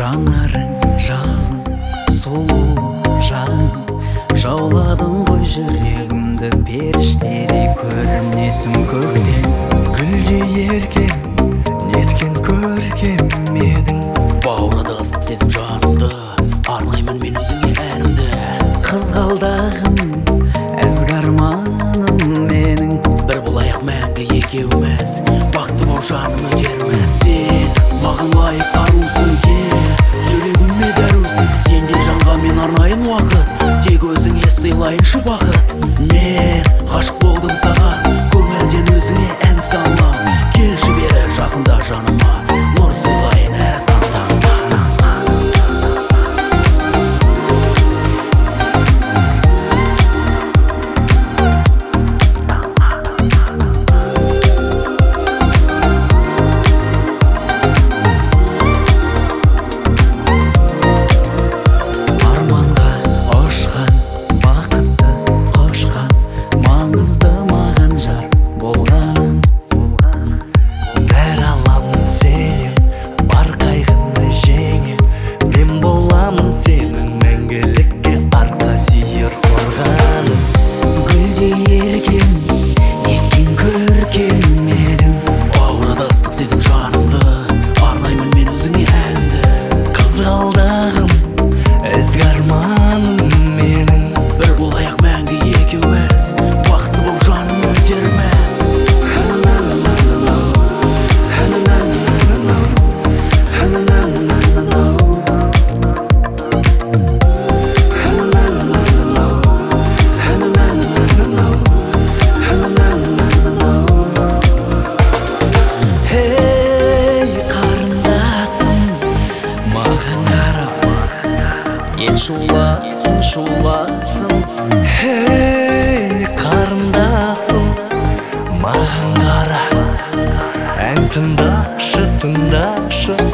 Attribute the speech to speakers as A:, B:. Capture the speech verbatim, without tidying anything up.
A: жанарың жалын, сұлу жаным, жауладың ғой жүрегімді, періштедей көрінесің көктен.
B: Гүлдей еркен, неткен көркем едің.
C: Баурады ыстық сезім жанымды, арнаймын мен өзіңе әнімді.
A: Қызғалдағым, ізгі арманым менің,
C: бір болайық мәңгі екеуміз, бақытты бол жаным өтерміз. Сен маған лайық арусың, кел жүрегіме дәрусың. Сенде жанға мен арнайын уақыт, тек өзіңе сыйлайыншы бақыт. Мен ғашық болдым саған, көңілден өзіңе ән салам. Келші бері жақында жаныма, нұр сыйлайын әр
A: ел шуласын, шуласын.
B: Хей, қарындасым, маған қара, ән тыңдашы, тыңдашы.